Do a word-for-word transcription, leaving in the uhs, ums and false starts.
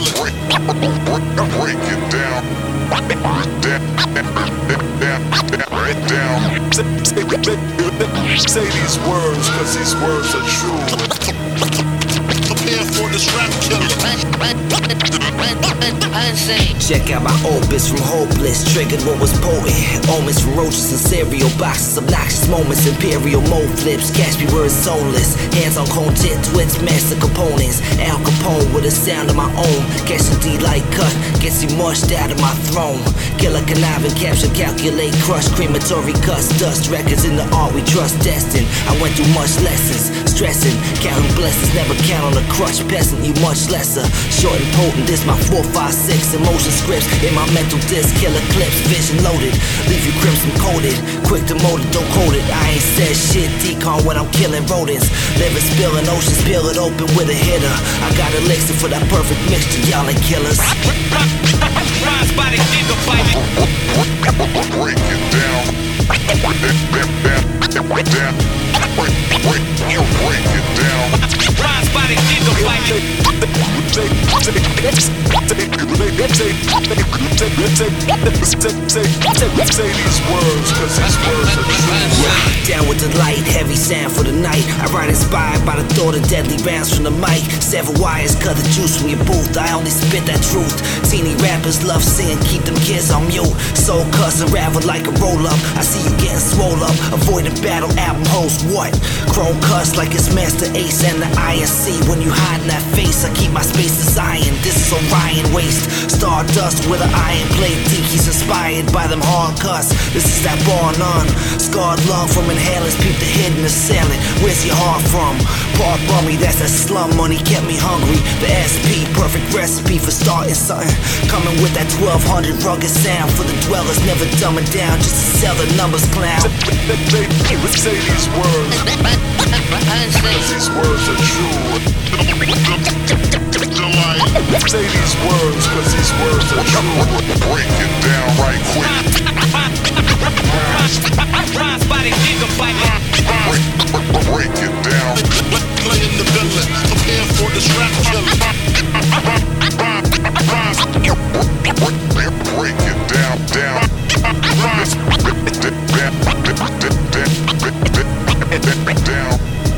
Break, break it down. Down, down, down. Say these words, cause these words are true. Prepare for this rap killer. Check out my opus from hopeless, triggered what was potent. Omens from roaches and cereal boxes, obnoxious moments, imperial mode flips, catch me where it's soulless. Hands on cone tit, twits, master components. Al Capone with a sound of my own. Catch the D-light cut, gets you mushed out of my throne. Killer conniving, capture, calculate, crush, crematory cuts, dust records in the art we trust, destined. I went through much lessons, stressing, counting blessings, never count on a crutch, peasant, you much lesser. Short and potent, this my four, five, six emotion scripts in my mental disc, killer clips, vision loaded, leave you crimson coated, quick to mold it, don't quote it. I ain't said shit, decon when I'm killing rodents, living, spilling oceans, peel it open with a hitter. I got a elixir for that perfect mixture, y'all ain't killers. Rise by the gigabyte. Break it down. Down, down. Break, break, you break it down. Rise by the gigabyte. Say these words, cause these words are true. Yeah, down with the light, heavy sound for the night. I write inspired by the thought of deadly rounds from the mic. Sever wires, cut the juice from your booth. I only spit that truth. Teeny rappers love singing, keep them kids on mute. Soul cuss unravel like a roll up. I see you getting swole up. Avoiding battle album host, what? Chrome cuss like it's Master Ace and the I N C. When you hide in that face, I keep my space as iron. This is Orion waste. Stardust with an iron plate. Tiki's inspired by them hard cuts. This is that bar none. Scarred lung from inhalers. Peep the hidden assailant. Where's your heart from? Park bummy, that's that slum money. Kept me hungry. The S P, perfect recipe for starting something. Coming with that twelve hundred rugged sound. For the dwellers, never dumbing down. Just to sell the numbers, clown. Say these words, cause these words are true. Say these words, cause these words are true. Break it down right quick. Rise by the gigabyte. Break, break it down. Playing the villain, prepare for this rap killer. Break it down, down. Down.